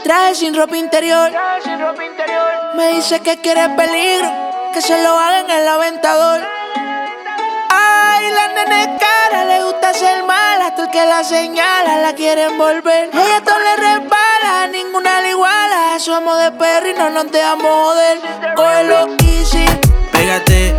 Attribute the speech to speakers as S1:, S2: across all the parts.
S1: Traje sin ropa interior. Me dice que quiere peligro, que se lo haga en el aventador. Ay, la nena es cara, le gusta ser mala. Hasta el que la señala la quiere envolver. Ella todo le resbala, ninguna le iguala. Somos de perro y no nos dejamos joder. Cógelo easy.
S2: Pégate,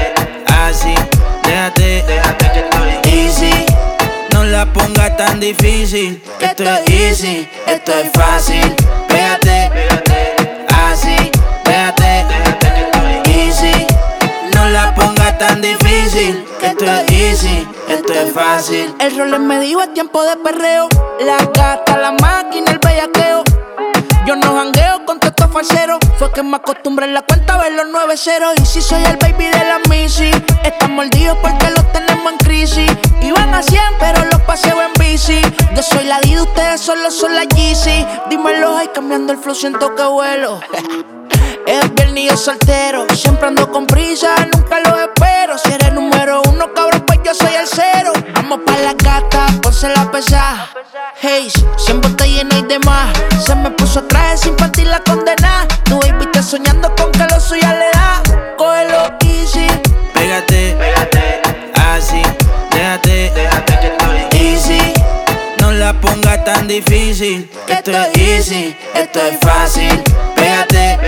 S2: así, déjate que estoy easy. No la pongas tan difícil, que esto es easy, esto es fácil. Pégate, así, déjate que estoy easy. No la pongas tan difícil, que esto es easy, esto es fácil.
S1: El rol me dijo es tiempo de perreo. La gata, la máquina, el bellaqueo. Yo no jangueo con todos estos falseros. Fue que me acostumbré en la cuenta a ver los 9-0. Y si soy el baby de la Missy. Están mordidos porque los tenemos en crisis. Iban a 100 pero los paseo en bici. Yo soy la Dida, ustedes solo son la Yeezy. Dímelo, ay, cambiando el flow siento que vuelo. Es viernes y yo soltero. Siempre ando con prisa, nunca lo espero. Si eres número 1, cabrón, pues yo soy el 0. Vamos pa' la gata, ponse la pesada. Hey, 100 botellas y demás. Se me puso traje sin partir la condena. Tu baby está soñando con que lo suya le da. Cógelo easy.
S2: Pégate, así, déjate que estoy easy. No la pongas tan difícil, que esto es easy, esto es fácil. Pégate,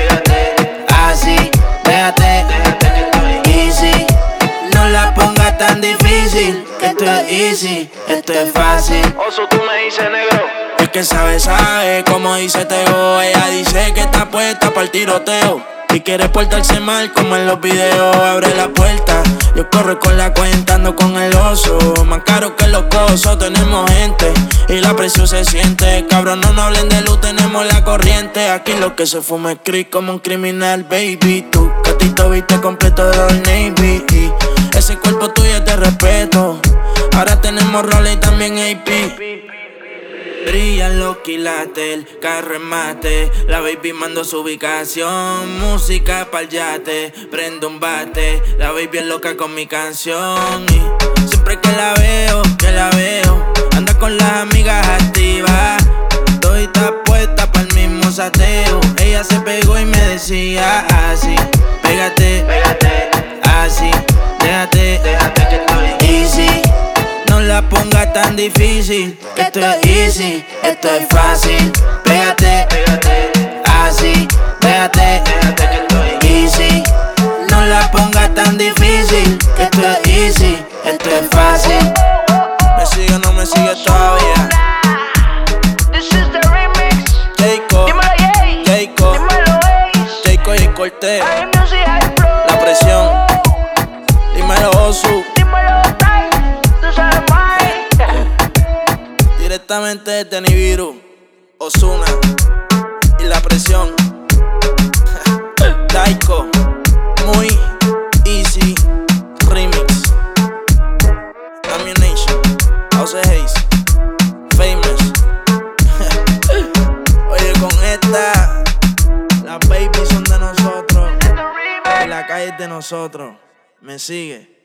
S2: así, déjate que estoy easy. No la pongas tan difícil, que esto es easy, esto es fácil.
S3: Oso, tú me dices negro.
S2: El que sabe, como dice Teo. Ella dice que está puesta para el tiroteo y quiere portarse mal como en los videos. Abre la puerta, yo corro con la cuenta, ando con el oso. Más caro que los cosos, tenemos gente y la presión se siente. Cabrón, no nos hablen de luz, tenemos la corriente. Aquí lo que se fuma es creep como un criminal, baby. Tu gatito viste completo de Old Navy. Y ese cuerpo tuyo es de respeto. Ahora tenemos roles y también AP. Brillan los quilates, el carro en mate. La baby mandó su ubicación. Música pa'l yate, prendo un bate. La baby es loca con mi canción. Y siempre que la veo, anda con las amigas activas. Todita puesta pa'l mismo sateo. Ella se pegó y me decía así. Pégate, así, déjate que estoy easy. No la pongas tan difícil, que esto es easy, esto es fácil. Pégate, así, déjate que estoy easy. No la pongas tan difícil, que esto es easy, esto es fácil. ¿Me sigue o no me sigue todavía?
S1: This is the remix.
S2: Jayco, Jayco y Cortez. La presión, dímelo Osu. Directamente desde Nibiru, Ozuna y la presión. Daiko, muy easy remix. Ammunition, House of Haze, Famous. Oye, con esta, las babies son de nosotros y la calle es de nosotros. Me sigue.